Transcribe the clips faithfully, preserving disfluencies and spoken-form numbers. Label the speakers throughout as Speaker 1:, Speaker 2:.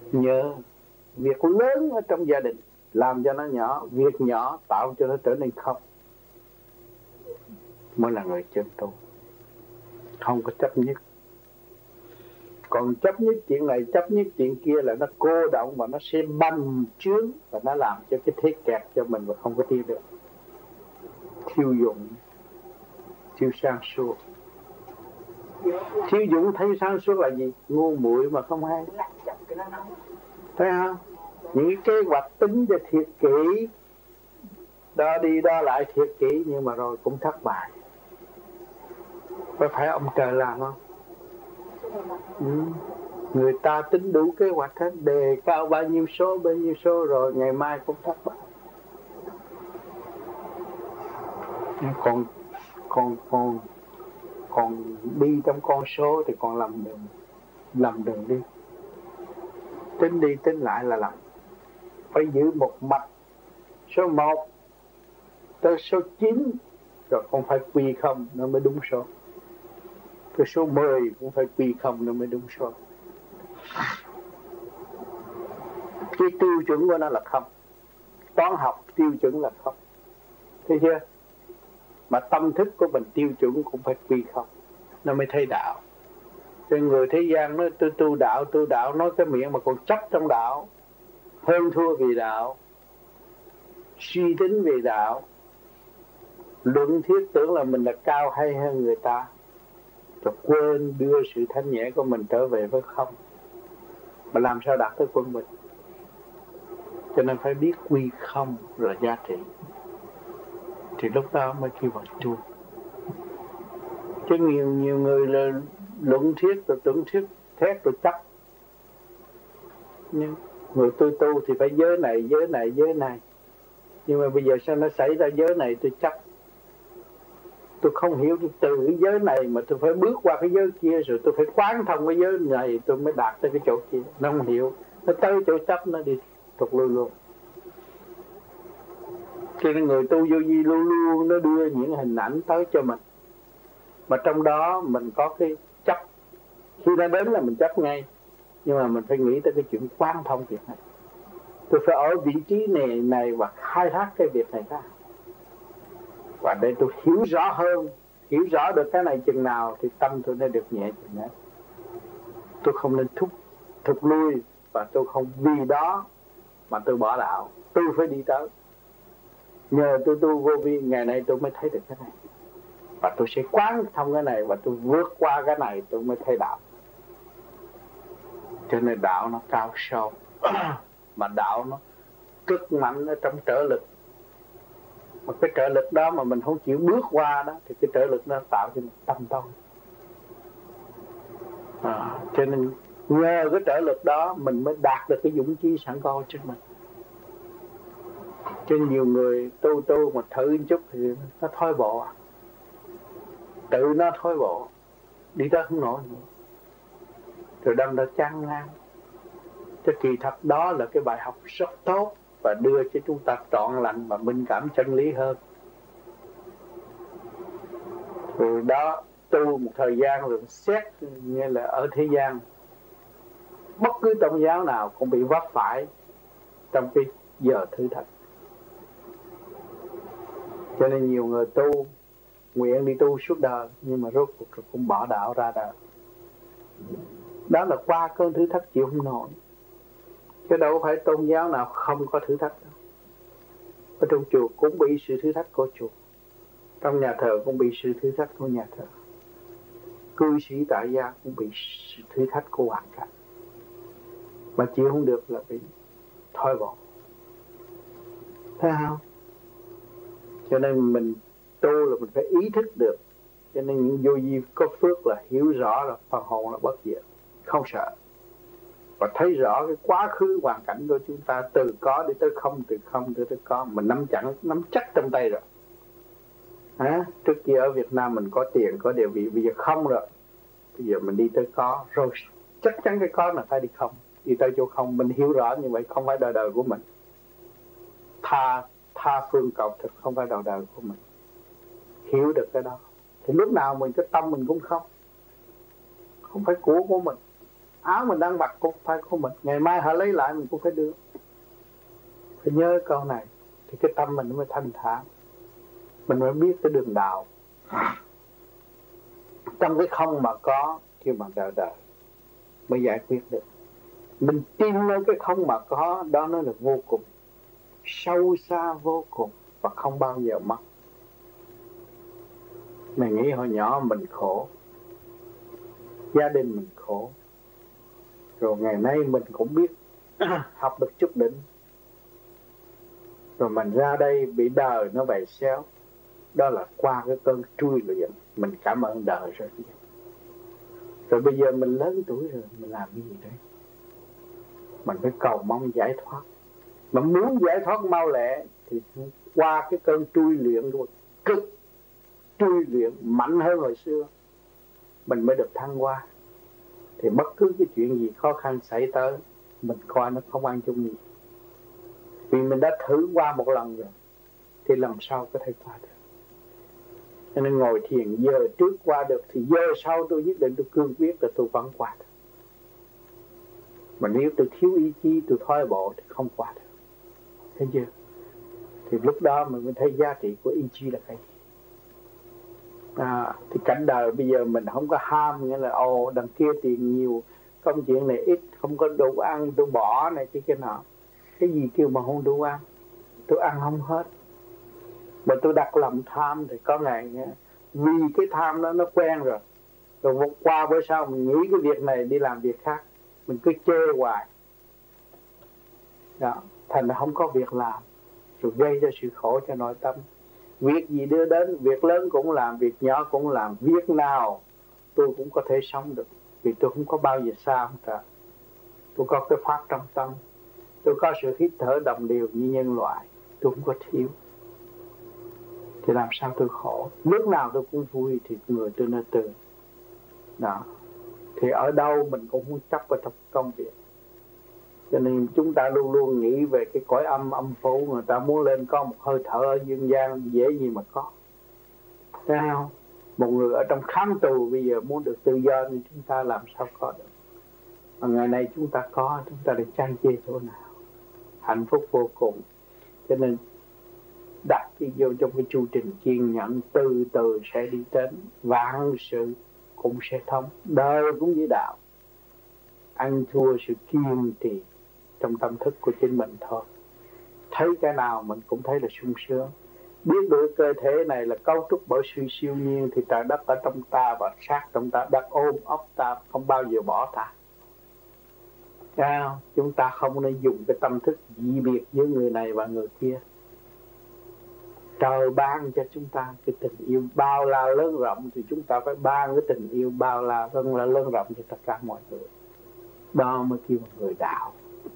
Speaker 1: Nhớ việc lớn ở trong gia đình làm cho nó nhỏ, việc nhỏ tạo cho nó trở nên không, mới là người chân tu. Không có chấp nhất. Còn chấp nhất chuyện này, chấp nhất chuyện kia là nó cô động và nó sẽ bành trướng và nó làm cho cái thế kẹt cho mình và không có đi được. Thiếu dụng, thiếu sáng suốt. Thiếu dụng thấy sáng suốt là gì? Ngu muội mà không hay. Thấy không? Những cái kế hoạch tính cho thiệt kỹ, đo đi đo lại thiệt kỹ, nhưng mà rồi cũng thất bại. Có phải ông trời làm không? Ừ. Người ta tính đủ kế hoạch hết, đề cao bao nhiêu số, bao nhiêu số rồi ngày mai cũng thất bại. Còn còn còn còn đi trong con số thì còn lầm đường, lầm đường đi. Tính đi tính lại là lầm. Phải giữ một mạch số một tới số chín, rồi không phải quy không nó mới đúng số. Cái số mười cũng phải quy không nó mới đúng số. Cái tiêu chuẩn của nó là không. Toán học tiêu chuẩn là không. Thấy chưa? Mà tâm thức của mình tiêu chuẩn cũng phải quy không, nó mới thấy đạo. Cái người thế gian nói tôi tu đạo, tu đạo, nói cái miệng mà còn chấp trong đạo, hơn thua vì đạo, suy tính về đạo, luận thiết tưởng là mình là cao hay hơn người ta, rồi quên đưa sự thanh nhẹ của mình trở về với không. Mà làm sao đạt tới quân bình? Cho nên phải biết quy không là giá trị, thì lúc đó mới kêu vào tu. Chứ nhiều nhiều người là luận thuyết rồi tưởng thuyết thét rồi chấp. Nhưng người tôi tu thì phải giới này, giới này, giới này. Nhưng mà bây giờ sao nó xảy ra giới này tôi chấp. Tôi không hiểu được từ cái giới này mà tôi phải bước qua cái giới kia, rồi tôi phải quán thông cái giới này tôi mới đạt tới cái chỗ kia. Nó không hiểu, nó tới chỗ chấp nó đi thụt lui luôn. Cho nên người tu vô vi luôn luôn nó đưa những hình ảnh tới cho mình, mà trong đó mình có cái chấp. Khi nó đến là mình chấp ngay, nhưng mà mình phải nghĩ tới cái chuyện quán thông việc này. Tôi phải ở vị trí này này và khai thác cái việc này ra, và để tôi hiểu rõ hơn, hiểu rõ được cái này chừng nào thì tâm tôi nó được nhẹ chừng ấy. Tôi không nên thúc thụt lui, và tôi không vì đó mà tôi bỏ đạo. Tôi phải đi tới. Nhờ tôi tu vô vi, ngày nay tôi mới thấy được cái này, và tôi sẽ quán thông cái này, và tôi vượt qua cái này tôi mới thấy đạo. Cho nên đạo nó cao sâu, mà đạo nó cực mạnh ở trong trở lực. Mà cái trở lực đó mà mình không chịu bước qua đó, thì cái trở lực nó tạo cho mình tâm tối. À, cho nên nhờ cái trở lực đó mình mới đạt được cái dũng chí sẵn có trước mình. Cho nhiều người tu tu mà thử một chút thì nó thôi bộ, tự nó thôi bộ, đi tới không nổi nữa, rồi đâm ra chán ngang. Cái kỳ thật đó là cái bài học rất tốt, và đưa cho chúng ta trọn lành và minh cảm chân lý hơn. Rồi đó, tu một thời gian rồi xét như là ở thế gian, bất cứ tôn giáo nào cũng bị vấp phải trong cái giờ thử thách. Cho nên nhiều người tu nguyện đi tu suốt đời, nhưng mà rốt cuộc cũng bỏ đạo ra đời. Đó là qua cơn thử thách chịu không nổi. Chứ đâu phải tôn giáo nào không có thử thách đâu. Ở trong chùa cũng bị sự thử thách của chùa, trong nhà thờ cũng bị sự thử thách của nhà thờ, cư sĩ tại gia cũng bị sự thử thách của hoàn cảnh. Mà chịu không được là bị thôi bỏ. Thấy không? Cho nên mình tu là mình phải ý thức được. Cho nên những vô vi có phước là hiểu rõ là phần hồn là bất diệt, không sợ, và thấy rõ cái quá khứ hoàn cảnh của chúng ta, từ có đi tới không, từ không tới tới có, mình nắm chặt, nắm chắc trong tay rồi. À, trước kia ở Việt Nam mình có tiền, có địa vị, bây giờ không rồi. Bây giờ mình đi tới có, rồi chắc chắn cái có là phải đi không. Đi tới chỗ không, mình hiểu rõ như vậy không phải đời đời của mình. Tha, tha phương cầu thực không phải đời đời của mình. Hiểu được cái đó thì lúc nào mình cái tâm mình cũng không, không phải của của mình. áo mình đang mặc cũng phải của mình, ngày mai họ lấy lại mình cũng phải đưa. Phải nhớ câu này thì cái tâm mình mới thanh thản, mình mới biết cái đường đạo. Trong cái không mà có kêu bằng đời đời mới giải quyết được. Mình tin nơi cái không mà có, đó nó là vô cùng, sâu xa vô cùng và không bao giờ mất. Mình nghĩ hồi nhỏ mình khổ, gia đình mình khổ, rồi ngày nay mình cũng biết học được chút đỉnh, rồi mình ra đây bị đời nó bày xéo. Đó là qua cái cơn trui luyện, mình cảm ơn đời rồi. Rồi bây giờ mình lớn tuổi rồi, mình làm cái gì đấy? Mình phải cầu mong giải thoát. Mà muốn giải thoát mau lẹ thì qua cái cơn trui luyện rồi, cực trui luyện mạnh hơn hồi xưa, mình mới được thăng hoa. Thì bất cứ cái chuyện gì khó khăn xảy tới, mình coi nó không ăn chung gì. Vì mình đã thử qua một lần rồi, thì lần sau có thể qua được. Cho nên ngồi thiền giờ trước qua được, thì giờ sau tôi nhất định tôi cương quyết là tôi vẫn qua được. Mà nếu tôi thiếu ý chí, tôi thoái bộ thì không qua được. Thấy chưa? Thì lúc đó mình mới thấy giá trị của ý chí là cái gì. À, thì cảnh đời bây giờ mình không có ham, nghĩa là ồ đằng kia tiền nhiều, công chuyện này ít, không có đủ ăn, tôi bỏ này cái kia nọ. Cái gì kêu mà không đủ ăn? Tôi ăn không hết. Mà tôi đặt lòng tham thì có ngày nha, vì cái tham đó nó quen rồi, rồi vượt qua bữa sau mình nghĩ cái việc này đi làm việc khác, mình cứ chê hoài đó, thành là không có việc làm, rồi gây ra sự khổ cho nội tâm. Việc gì đưa đến, việc lớn cũng làm, việc nhỏ cũng làm, việc nào tôi cũng có thể sống được, vì tôi không có bao giờ xa không cả. Tôi có cái pháp trong tâm, tôi có sự hít thở đồng đều như nhân loại, tôi không có thiếu. Thì làm sao tôi khổ? Lúc nào tôi cũng vui thì người tôi nó từ đó. Thì ở đâu mình cũng không chấp vào trong công việc. Cho nên chúng ta luôn luôn nghĩ về cái cõi âm âm phủ. Người ta muốn lên có một hơi thở ở dương gian dễ gì mà có. Thấy không? Một người ở trong khám tù bây giờ muốn được tự do thì chúng ta làm sao có được. Mà ngày nay chúng ta có, chúng ta được chan chê chỗ nào? Hạnh phúc vô cùng. Cho nên đặt cái vô trong cái chu trình kiên nhẫn, từ từ sẽ đi đến, vạn sự cũng sẽ thông. Đời cũng như đạo, ăn thua sự kiên trì trong tâm thức của chính mình thôi. Thấy cái nào mình cũng thấy là sung sướng. Biết được cơ thể này là cấu trúc bởi sự siêu nhiên, thì trời đất ở trong ta và sát trong ta, đất ôm ấp ta, không bao giờ bỏ ta. Sao? Chúng ta không nên dùng cái tâm thức dị biệt giữa người này và người kia. Trời ban cho chúng ta cái tình yêu bao la lớn rộng, thì chúng ta phải ban cái tình yêu bao la lớn, lớn rộng cho tất cả mọi người. Đó mới kêu một người đạo.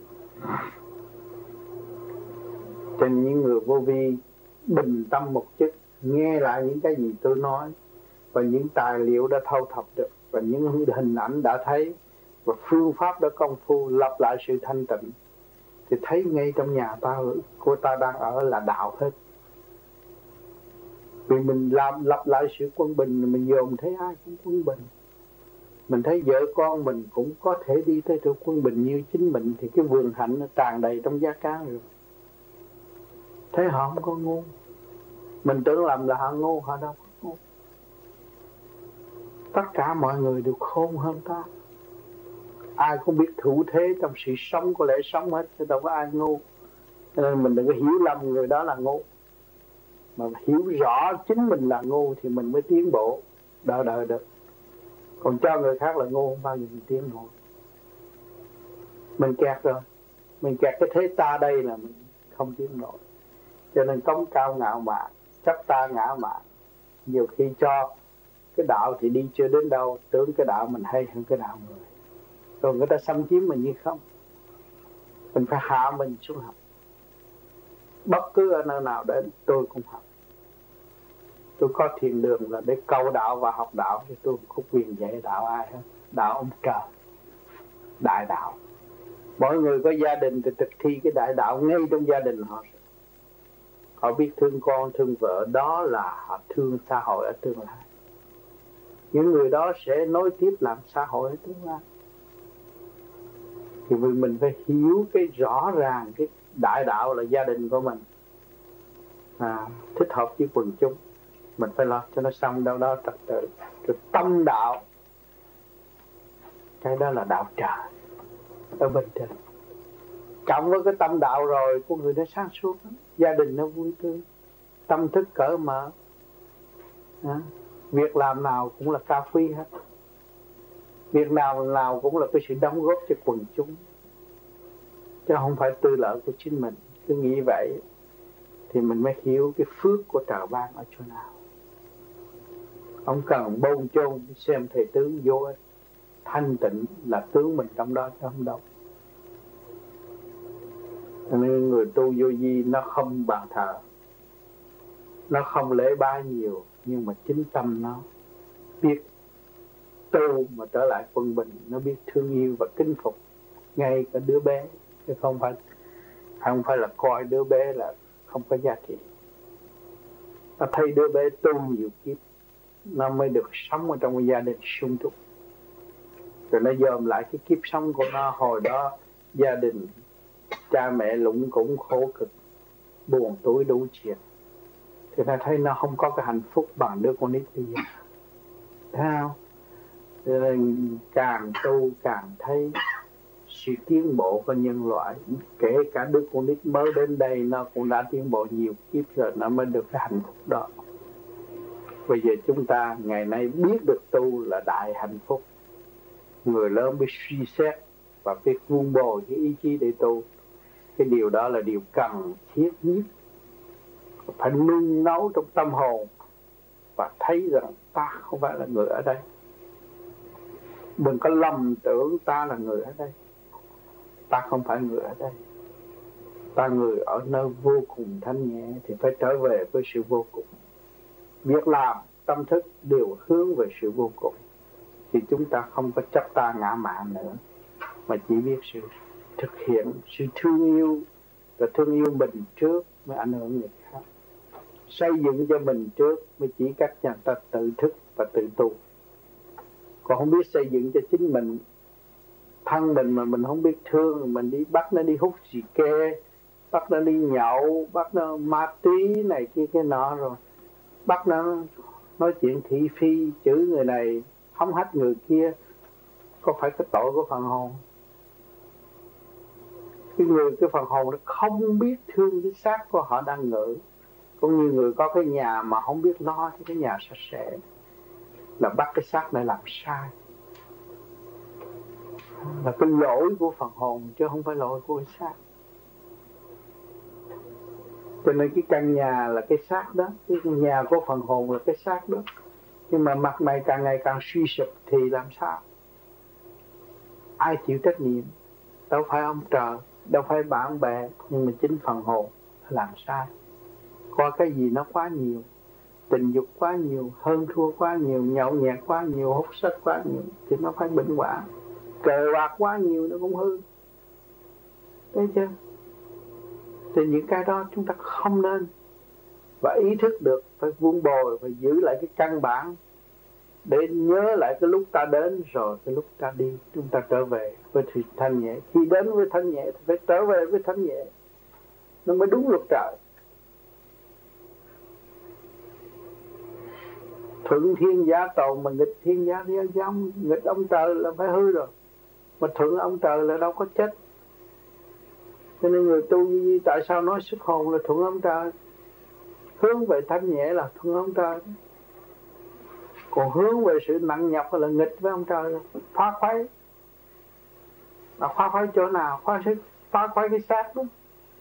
Speaker 1: Cho nên những người vô vi bình tâm một chút, nghe lại những cái gì tôi nói, và những tài liệu đã thâu thập được, và những hình ảnh đã thấy, và phương pháp đã công phu lập lại sự thanh tịnh, thì thấy ngay trong nhà ta của ta đang ở là đạo hết. Vì mình làm lập lại sự quân bình, mình dòm thấy ai cũng quân bình. Mình thấy vợ con mình cũng có thể đi tới chỗ quân bình như chính mình, thì cái vườn hạnh nó tràn đầy trong giá cá rồi. Thấy họ không có ngu. Mình tưởng làm là họ ngu, họ đâu có ngu. Tất cả mọi người đều khôn hơn ta. Ai cũng biết thủ thế trong sự sống có lẽ sống hết, chứ đâu có ai ngu. Cho nên mình đừng có hiểu lầm người đó là ngu. Mà hiểu rõ chính mình là ngu thì mình mới tiến bộ, đợi đợi được. Còn cho người khác là ngu không bao giờ mình tiến nổi. Mình kẹt rồi, mình kẹt cái thế ta đây là mình không tiến nổi. Cho nên cống cao ngạo mạn, chấp ta ngã mạn. Nhiều khi cho cái đạo thì đi chưa đến đâu, tưởng cái đạo mình hay hơn cái đạo người. Rồi người ta xâm chiếm mình như không. Mình phải hạ mình xuống học. Bất cứ ở nơi nào đến tôi cũng học. Tôi có thiền đường là để cầu đạo và học đạo, thì tôi không có quyền dạy đạo ai hết. Đạo ông trời, đại đạo. Mỗi người có gia đình thì thực thi cái đại đạo ngay trong gia đình họ. Họ biết thương con, thương vợ, đó là họ thương xã hội ở tương lai. Những người đó sẽ nối tiếp làm xã hội ở tương lai. Thì vì mình phải hiểu cái rõ ràng cái đại đạo là gia đình của mình, à, thích hợp với quần chúng, mình phải lo cho nó xong đâu đó trật tự. Rồi tâm đạo, cái đó là đạo trời ở bên trên. Cộng với cái tâm đạo rồi của người nó sáng suốt, gia đình nó vui tươi, tâm thức cởi mở, à, việc làm nào cũng là cao quý hết, việc nào nào cũng là cái sự đóng góp cho quần chúng, chứ không phải tư lợi của chính mình. Cứ nghĩ vậy thì mình mới hiểu cái phước của trời ban ở chỗ nào. Không cần bôn chôn xem thầy tướng vô ích, thanh tịnh là tướng mình trong đó chứ không đâu. Nên người tu vô vi nó không bàn thờ, nó không lễ bái nhiều, nhưng mà chính tâm nó biết tu mà trở lại quân bình, nó biết thương yêu và kính phục ngay cả đứa bé, chứ không phải không phải là coi đứa bé là không có giá trị. Nó thấy đứa bé tu nhiều kiếp, nó mới được sống ở trong một gia đình sung túc, rồi nó dòm lại cái kiếp sống của nó. Hồi đó gia đình cha mẹ lụng cũng khổ cực, buồn tuổi đủ chuyện, thì nó thấy nó không có cái hạnh phúc bằng đứa con nít bây giờ, thấy không? Cho nên càng tu càng thấy sự tiến bộ của nhân loại. Kể cả đứa con nít mới đến đây nó cũng đã tiến bộ nhiều kiếp rồi, nó mới được cái hạnh phúc đó. Bây giờ chúng ta ngày nay biết được tu là đại hạnh phúc. Người lớn biết suy xét và biết vun bồi cái ý chí để tu. Cái điều đó là điều cần thiết nhất, phải nung nấu trong tâm hồn và thấy rằng ta không phải là người ở đây. Đừng có lầm tưởng ta là người ở đây. Ta không phải người ở đây. Ta người ở nơi vô cùng thanh nhẹ, thì phải trở về với sự vô cùng. Việc làm, tâm thức đều hướng về sự vô cùng, thì chúng ta không có chấp ta ngã mạn nữa, mà chỉ biết sự thực hiện, sự thương yêu, và thương yêu mình trước mới ảnh hưởng người khác. Xây dựng cho mình trước mới chỉ cách nhà ta tự thức và tự tu. Còn không biết xây dựng cho chính mình, thân mình mà mình không biết thương, mình đi bắt nó đi hút xì ke, bắt nó đi nhậu, bắt nó ma túy này kia cái nọ, rồi bắt nó nói chuyện thị phi, chửi người này, hống hách người kia, có phải cái tội của phần hồn? Cái người, cái phần hồn nó không biết thương cái xác của họ đang ngự. Cũng như người có cái nhà mà không biết lo cho cái nhà sạch sẽ, là bắt cái xác này làm sai, là cái lỗi của phần hồn chứ không phải lỗi của cái xác. Cho nên cái căn nhà là cái xác đó, cái nhà của phần hồn là cái xác đó. Nhưng mà mặt mày càng ngày càng suy sụp thì làm sao? Ai chịu trách nhiệm? Đâu phải ông trời, đâu phải bạn bè, nhưng mà chính phần hồn làm sai. Coi cái gì nó quá nhiều, tình dục quá nhiều, hơn thua quá nhiều, nhậu nhẹt quá nhiều, hút sách quá nhiều, thì nó phải bệnh hoạn. Cờ bạc quá nhiều nó cũng hư. Thấy chưa? Thì những cái đó chúng ta không nên. Và ý thức được phải vun bồi, phải giữ lại cái căn bản, để nhớ lại cái lúc ta đến rồi cái lúc ta đi, chúng ta trở về với thanh nhẹ. Khi đến với thanh nhẹ thì phải trở về với thanh nhẹ, nó mới đúng luật trời. Thuận thiên giả tồn mà nghịch thiên giả giống, nghịch ông trời là phải hư rồi, mà thuận ông trời là đâu có chết. Cho nên người tu tại sao nói xuất hồn là thuận ông trời, hướng về thanh nhẹ là thuận ông trời. Còn hướng về sự nặng nhọc là nghịch với ông trời, phá khoái. Mà phá khoái chỗ nào? Phá, phá khoái cái xác đó.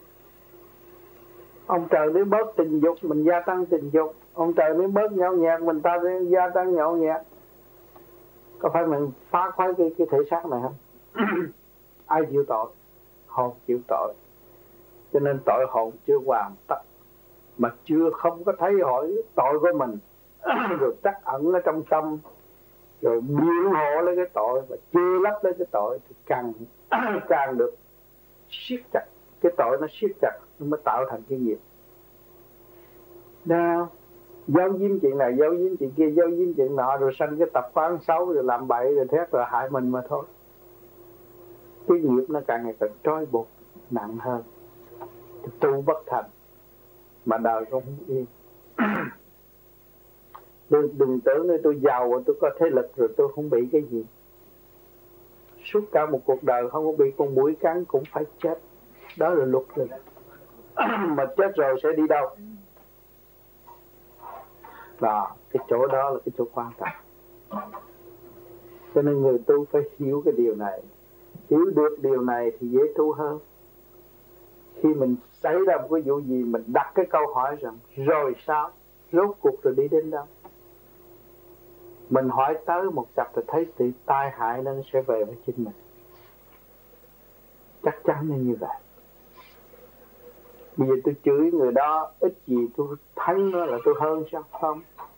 Speaker 1: Ông trời nếu bớt tình dục mình gia tăng tình dục, ông trời nếu bớt nhậu nhẹt mình ta gia tăng nhậu nhẹt. Có phải mình phá khoái cái, cái thể xác này không? Ai chịu tội? Hồn chịu tội. Cho nên tội hồn chưa hoàn tất, mà chưa không có thấy hỏi tội của mình rồi trắc ẩn ở trong tâm, rồi biện hộ lấy cái tội và chưa lấp lấy cái tội, thì càng càng được siết chặt. Cái tội nó siết chặt nó mới tạo thành cái nghiệp. Nào, giấu giếm chuyện này, giấu giếm chuyện kia, giấu giếm chuyện nọ, rồi sanh cái tập quán xấu, rồi làm bậy, rồi thét, rồi hại mình mà thôi. cái nghiệp nó càng ngày càng trói buộc nặng hơn, tu bất thành mà đời cũng không yên. Đừng, đừng tưởng nơi tôi giàu, tôi có thế lực rồi tôi không bị cái gì. Suốt cả một cuộc đời không có bị con muỗi cắn cũng phải chết. Đó là luật rồi. Mà chết rồi sẽ đi đâu? Đó, cái chỗ đó là cái chỗ quan trọng. Cho nên người tu phải hiểu cái điều này. Hiểu được điều này thì dễ tu hơn. Khi mình xảy ra một cái vụ gì, mình đặt cái câu hỏi rằng rồi sao? Rốt cuộc rồi đi đến đâu? Mình hỏi tới một chập thì thấy sự tai hại nó sẽ về với chính mình. Chắc chắn là như vậy. Bây giờ tôi chửi người đó, ít gì tôi thắng nó là tôi hơn sao? Không.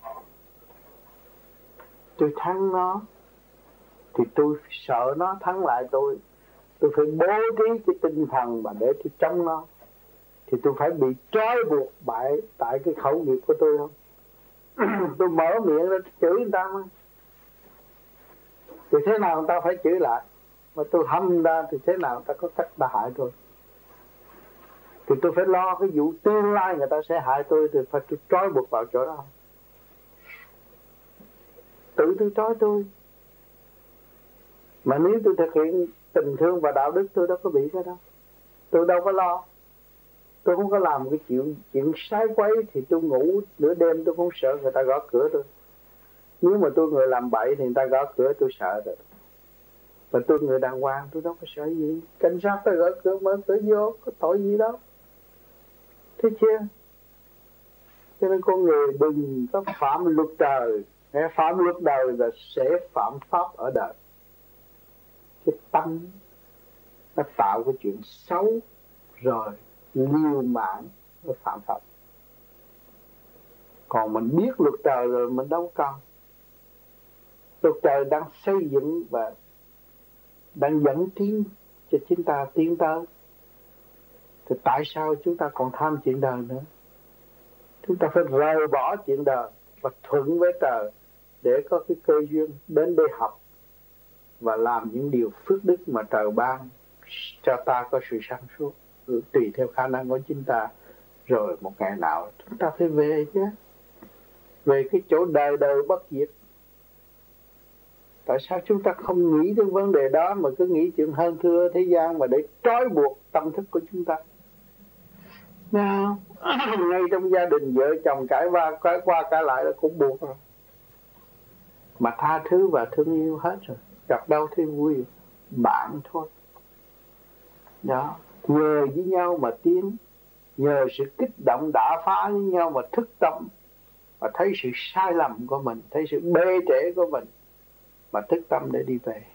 Speaker 1: Tôi thắng nó thì tôi sợ nó thắng lại tôi. Tôi phải bố trí cái tinh thần mà để tôi chống nó. Thì tôi phải bị trói buộc bởi tại cái khẩu nghiệp của tôi không? Tôi mở miệng ra chửi người ta mà. Thì thế nào người ta phải chửi lại? Mà tôi hâm ra thì thế nào người ta có cách ta hại tôi? Thì tôi phải lo cái vụ tương lai người ta sẽ hại tôi. Thì phải tôi trói buộc vào chỗ đó. Tự tôi trói tôi. Mà nếu tôi thực hiện tình thương và đạo đức, tôi đâu có bị cái đó. Tôi đâu có lo. Tôi không có làm cái chuyện chuyện sai quấy. Thì tôi ngủ nửa đêm tôi không sợ người ta gõ cửa tôi. Nếu mà tôi người làm bậy thì người ta gõ cửa tôi sợ rồi. Và tôi người đàng hoàng tôi đâu có sợ gì. Cảnh sát ta gõ cửa mở cửa vô, có tội gì đâu. Thế chưa? Cho nên con người đừng có phạm luật trời. Phạm luật đời là sẽ phạm pháp ở đời. Cái tâm nó tạo cái chuyện xấu rồi liều mạng nó phạm pháp. Còn mình biết luật trời rồi mình đâu cần. Luật trời đang xây dựng và đang dẫn tiến cho chúng ta tiến tới. Thì tại sao chúng ta còn tham chuyện đời nữa? Chúng ta phải rời bỏ chuyện đời và thuận với trời để có cái cơ duyên đến đây học và làm những điều phước đức mà trời ban cho ta có sự sáng suốt tùy theo khả năng của chúng ta. Rồi một ngày nào chúng ta phải về chứ, về cái chỗ đời đời bất diệt. Tại sao chúng ta không nghĩ đến vấn đề đó mà cứ nghĩ chuyện hơn thưa thế gian mà để trói buộc tâm thức của chúng ta? Nào, ngay trong gia đình vợ chồng cãi va cãi qua cãi lại là cũng buộc rồi. Mà tha thứ và thương yêu hết rồi, gặp đâu thấy vui, bạn thôi. Đó, nhờ với nhau mà tiến, nhờ sự kích động đả phá với nhau mà thức tâm, mà thấy sự sai lầm của mình, thấy sự bê trễ của mình, mà thức tâm để đi về.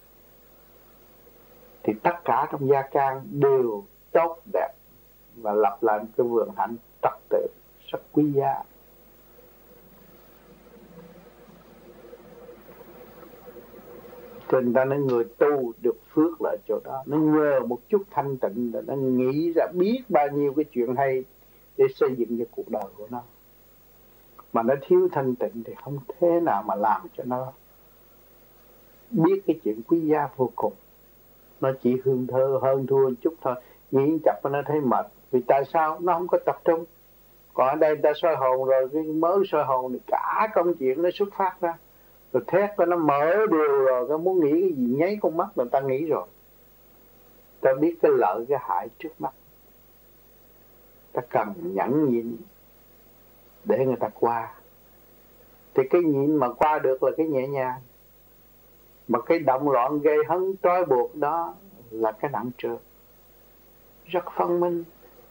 Speaker 1: Thì tất cả trong gia can đều tốt đẹp và lập lại cái vườn hạnh trật tự rất quý giá. Cho nên ta nói người tu được phước là chỗ đó. Nó nhờ một chút thanh tịnh là nó nghĩ ra biết bao nhiêu cái chuyện hay để xây dựng cho cuộc đời của nó. Mà nó thiếu thanh tịnh thì không thế nào mà làm cho nó biết cái chuyện quý giá vô cùng. Nó chỉ hương thơ hơn thua một chút thôi. Nghĩ chập nó thấy mệt. Vì tại sao? Nó không có tập trung. Còn ở đây ta soi hồn rồi, cái mới soi hồn thì cả công chuyện nó xuất phát ra. Rồi thét nó mở điều rồi, nó muốn nghĩ cái gì nháy con mắt là ta nghĩ rồi. Ta biết cái lợi cái hại trước mắt. Ta cần nhẫn nhịn để người ta qua. Thì cái nhịn mà qua được là cái nhẹ nhàng. Mà cái động loạn gây hấn trói buộc đó là cái nặng trược. Rất phân minh.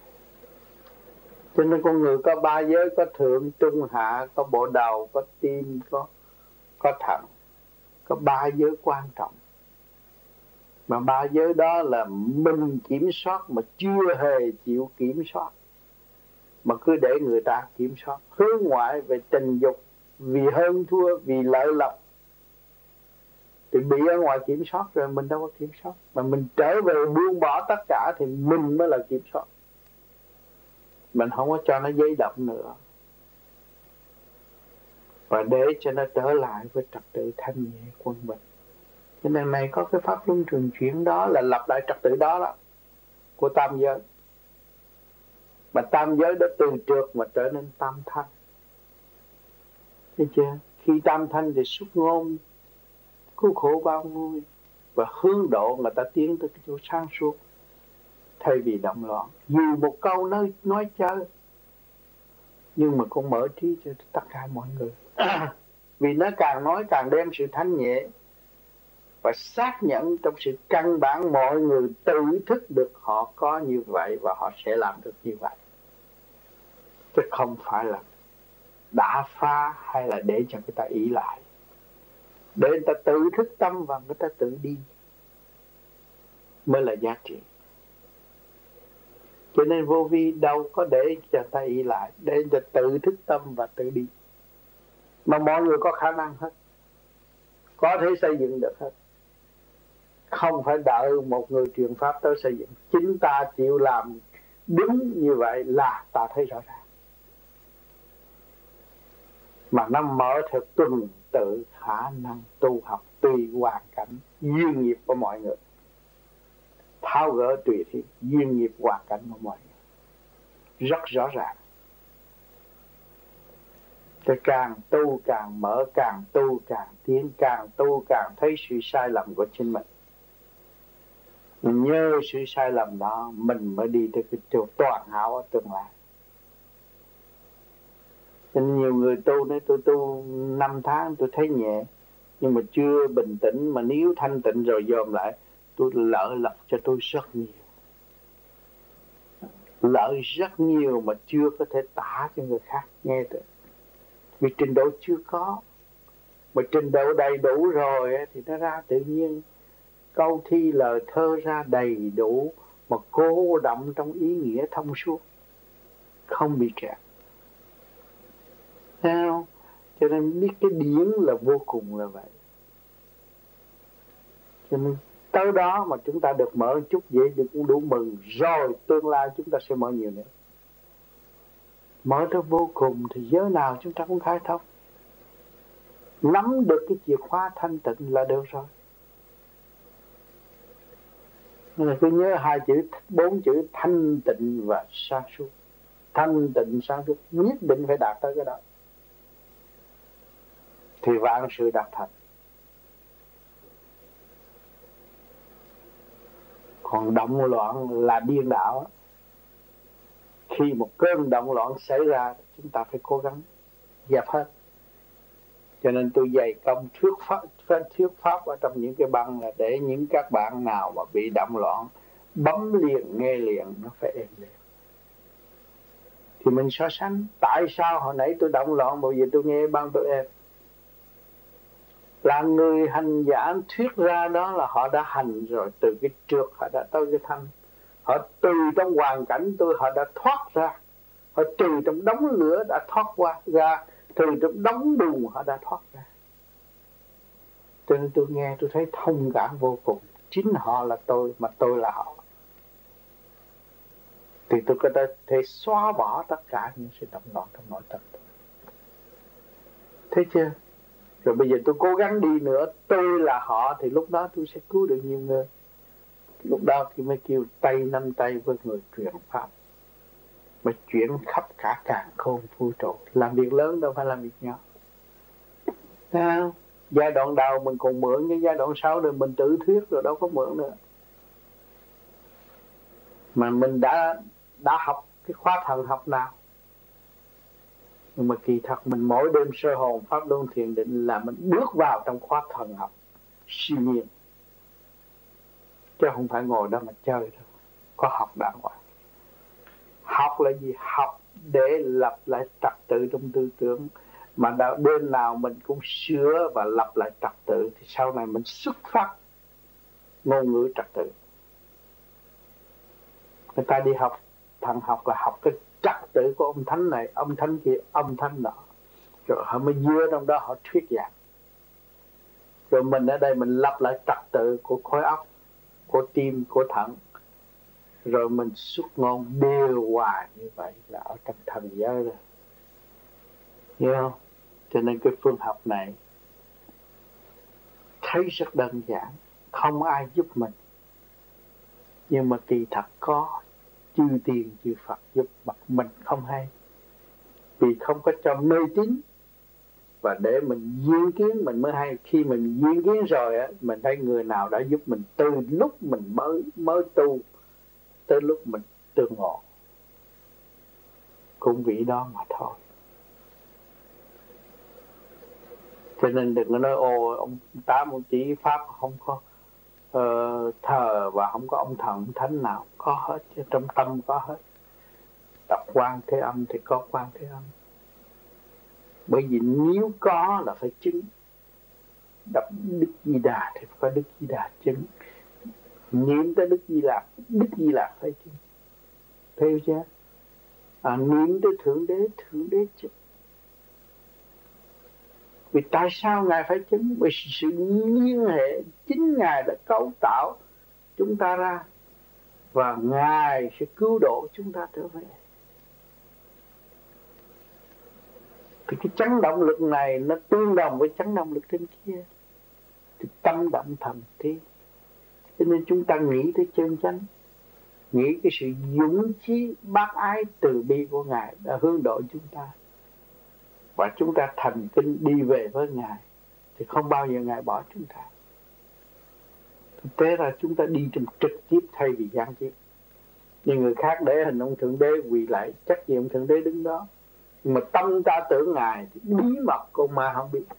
Speaker 1: Cho nên con người có ba giới, có thượng, trung, hạ, có bộ đầu, có tim, có có thận. Có ba giới quan trọng. Mà ba giới đó là mình kiểm soát mà chưa hề chịu kiểm soát. Mà cứ để người ta kiểm soát. Hướng ngoại về tình dục, vì hơn thua, vì lợi lộc. Thì bị ở ngoài kiểm soát rồi mình đâu có kiểm soát. Mà mình trở về buông bỏ tất cả thì mình mới là kiểm soát. Mình không có cho nó dây động nữa. Và để cho nó trở lại với trật tự thanh nhẹ quân bình. Cho nên mày có cái pháp luân thường chuyển đó là lập lại trật tự đó đó của tam giới. Mà tam giới đó từ trượt mà trở nên tam thanh. Thấy chưa? Khi tam thanh thì xuất ngôn cứu khổ bao vui và hướng độ người ta tiến tới cái chỗ sáng suốt thay vì động loạn. Dù một câu nói nói chơi nhưng mà cũng mở trí cho tất cả mọi người. Vì nó càng nói càng đem sự thanh nhẹ và xác nhận trong sự căn bản mọi người tự thức được họ có như vậy và họ sẽ làm được như vậy, chứ không phải là đã phá hay là để cho người ta ý lại, để người ta tự thức tâm và người ta tự đi mới là giá trị. Cho nên vô vi đâu có để cho người ta ý lại, để người ta tự thức tâm và tự đi. Mà mọi người có khả năng hết, có thể xây dựng được hết, không phải đợi một người truyền pháp tới xây dựng. Chính ta chịu làm đúng như vậy là ta thấy rõ ràng. Mà nó mở theo tuần tự khả năng tu học tùy hoàn cảnh duyên nghiệp của mọi người, tháo gỡ tùy theo duyên nghiệp hoàn cảnh của mọi người, rất rõ ràng. Thì càng tu càng mở, càng tu càng tiến, càng tu càng thấy sự sai lầm của chính mình. Mình nhớ sự sai lầm đó mình mới đi tới cái chỗ toàn hảo ở tương lai. Nên nhiều người tu nói tôi tu năm tháng tôi thấy nhẹ, nhưng mà chưa bình tĩnh, mà nếu thanh tịnh rồi dòm lại, tôi lỡ lọc cho tôi rất nhiều. Lợi rất nhiều mà chưa có thể tả cho người khác nghe được. Vì trình độ chưa có. Mà trình độ đầy đủ rồi thì nó ra tự nhiên. Câu thi lời thơ ra đầy đủ mà cô đậm trong ý nghĩa thông suốt, không bị kẹt. Thấy không? Cho nên biết cái điển là vô cùng là vậy. Cho nên tới đó mà chúng ta được mở chút vậy thì cũng đủ mừng. Rồi tương lai chúng ta sẽ mở nhiều nữa. Mở tới vô cùng thì giới nào chúng ta cũng khai thông. Nắm được cái chìa khóa thanh tịnh là được rồi. Nên là cứ nhớ hai chữ, bốn chữ thanh tịnh và sáng suốt. Thanh tịnh sáng suốt nhất định phải đạt tới cái đó thì vạn sự đạt thành. Còn động loạn là điên đảo. Khi một cơn động loạn xảy ra, chúng ta phải cố gắng dẹp hết. Cho nên tôi dày công thuyết pháp, thuyết pháp ở trong những cái băng là để những các bạn nào mà bị động loạn bấm liền nghe liền, nó phải êm liền. Thì mình so sánh tại sao hồi nãy tôi động loạn, bây giờ tôi nghe băng tôi êm. Là người hành giả thuyết ra đó là họ đã hành rồi, từ cái trượt họ đã tới cái thanh. Họ từ trong hoàn cảnh tôi họ đã thoát ra. Họ từ trong đống lửa đã thoát qua ra, từ trong đống bùn họ đã thoát ra. Cho nên tôi nghe tôi thấy thông cảm vô cùng. Chính họ là tôi mà tôi là họ. Thì tôi có thể xóa bỏ tất cả những sự động loạn trong nội tâm tôi. Thấy chưa? Rồi bây giờ tôi cố gắng đi nữa, tôi là họ, thì lúc đó tôi sẽ cứu được nhiều người. Lúc đó thì mới kêu tay nắm tay với người truyền pháp, mà chuyển khắp cả càn khôn vũ trụ. Làm việc lớn đâu phải làm việc nhỏ. Thấy không? Giai đoạn đầu mình còn mượn, cái giai đoạn sau rồi mình tự thuyết rồi đâu có mượn nữa. Mà mình đã đã học cái khóa thần học nào. Nhưng mà kỳ thật mình mỗi đêm soi hồn pháp luân thiền định là mình bước vào trong khóa thần học siêu nhiên, chứ không phải ngồi đó mà chơi đâu. Có học đàng hoàng. Học là gì? Học để lập lại trật tự trong tư tưởng. Mà đêm nào mình cũng sửa và lập lại trật tự, thì sau này mình xuất phát ngôn ngữ trật tự. Người ta đi học thần học là học cái trật tự của ông thánh này, ông thánh kia, ông thánh nọ, rồi họ mới dưa trong đó họ thuyết giảng. Rồi mình ở đây mình lập lại trật tự của khối óc, của tim, của thận, rồi mình xuất ngôn điều hòa như vậy là ở trong thần giới rồi. Hiểu không? Cho nên cái phương học này thấy rất đơn giản, không ai giúp mình, nhưng mà kỳ thật có chư tiền chư Phật giúp mà mình không hay, vì không có cho mê tín. Và để mình duyên kiến mình mới hay. Khi mình duyên kiến rồi á, mình thấy người nào đã giúp mình từ lúc mình mới mới tu tới lúc mình tương ngộ, cũng vị đó mà thôi. Cho nên đừng có nói ô ông Tám ông chỉ pháp không có uh, thờ và không có ông thần ông thánh nào. Có hết, trong tâm có hết. Đọc Quan Thế Âm thì có Quan Thế Âm. Bởi vì nếu có là phải chứng. Đọc Đức Di Đà thì phải có Đức Di Đà chứng. Niệm tới Đức Di Lạc, Đức Di Lạc phải chứng. Thấy chưa? À, niệm tới Thượng Đế, Thượng Đế chứng. Vì tại sao Ngài phải chứng? Vì sự liên hệ chính Ngài đã cấu tạo chúng ta ra, và Ngài sẽ cứu độ chúng ta trở về. Thì cái chấn động lực này nó tương đồng với chấn động lực trên kia. Thì tâm động thần trí. Cho nên chúng ta nghĩ tới chân chánh, nghĩ cái sự dũng chí bác ái từ bi của Ngài đã hướng độ chúng ta, và chúng ta thành kính đi về với Ngài, thì không bao giờ Ngài bỏ chúng ta. Thực tế là chúng ta đi trong trực tiếp thay vì gián tiếp. Nhưng người khác để hình ông Thượng Đế quỳ lại, chắc gì ông Thượng Đế đứng đó. Nhưng mà tâm ta tưởng Ngài thì bí mật con ma không biết,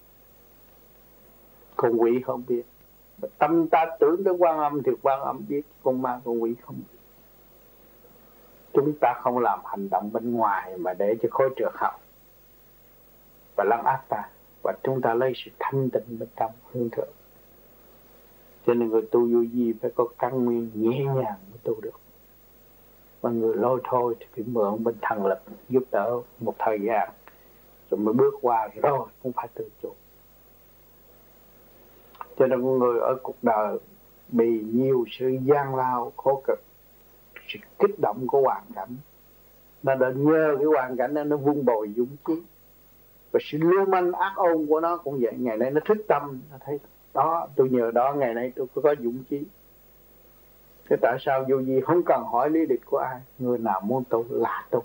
Speaker 1: con quỷ không biết. Mà tâm ta tưởng tới Quan Âm thì Quan Âm biết, con ma con quỷ không biết. Chúng ta không làm hành động bên ngoài mà để cho khối trượt học và lấn áp ta, và chúng ta lấy sự thanh tịnh bên trong hướng thượng. Cho nên người tu vô vi phải có căn nguyên nhẹ nhàng mới tu được. Và người lôi thôi thì phải mượn bên thần lực giúp đỡ một thời gian, rồi mới bước qua, rồi cũng phải tự chủ. Cho nên con người ở cuộc đời bị nhiều sự gian lao khổ cực, sự kích động của hoàn cảnh, nó đã nhờ cái hoàn cảnh đó nó vun bồi dũng chí. Và sự lưu manh ác ôn của nó cũng vậy. Ngày nay nó thức tâm, nó thấy đó, tôi nhờ đó ngày nay tôi có dũng chí. Thế tại sao vô vi không cần hỏi lý lịch của ai? Người nào muốn tu là tu.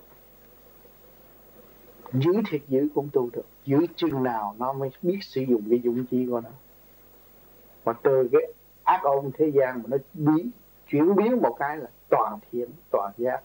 Speaker 1: Giữ thiệt giữ cũng tu được. Giữ chừng nào nó mới biết sử dụng cái dũng chí của nó. Mà từ cái ác ôn thế gian mà nó biến, chuyển biến một cái là toàn thiện, toàn giác.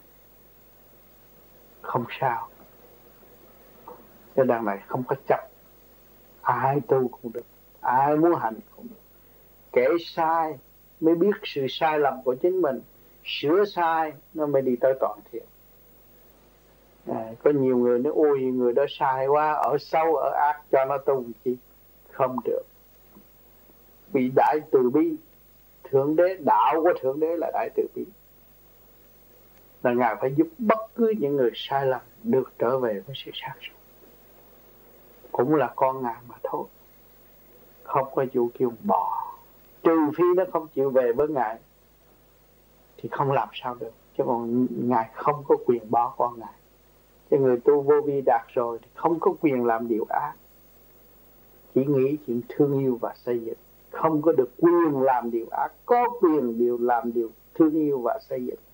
Speaker 1: Không sao. Cái đằng này không có chấp. Ai tu cũng được, ai muốn hành cũng được. Kẻ sai mới biết sự sai lầm của chính mình, sửa sai nó mới đi tới toàn thiện. À, có nhiều người nói ôi người đó sai quá, ở sâu ở ác cho nó tu chi. Không được. Vì đại từ bi, Thượng Đế, đạo của Thượng Đế là đại từ bi, là Ngài phải giúp bất cứ những người sai lầm được trở về với sự sáng suốt. Cũng là con Ngài mà thôi. Không có chủ kêu bỏ. Trừ phi nó không chịu về với Ngài thì không làm sao được. Chứ còn Ngài không có quyền bỏ con Ngài. Chứ người tu vô vi đạt rồi thì không có quyền làm điều ác. Chỉ nghĩ chuyện thương yêu và xây dựng. Không có được quyền làm điều ác. Có quyền điều làm điều thương yêu và xây dựng.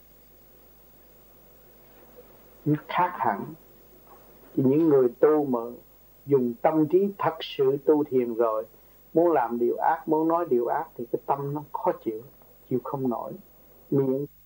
Speaker 1: Nó khác hẳn. Thì những người tu mà dùng tâm trí thật sự tu thiền rồi, muốn làm điều ác, muốn nói điều ác thì cái tâm nó khó chịu, chịu không nổi. Miệng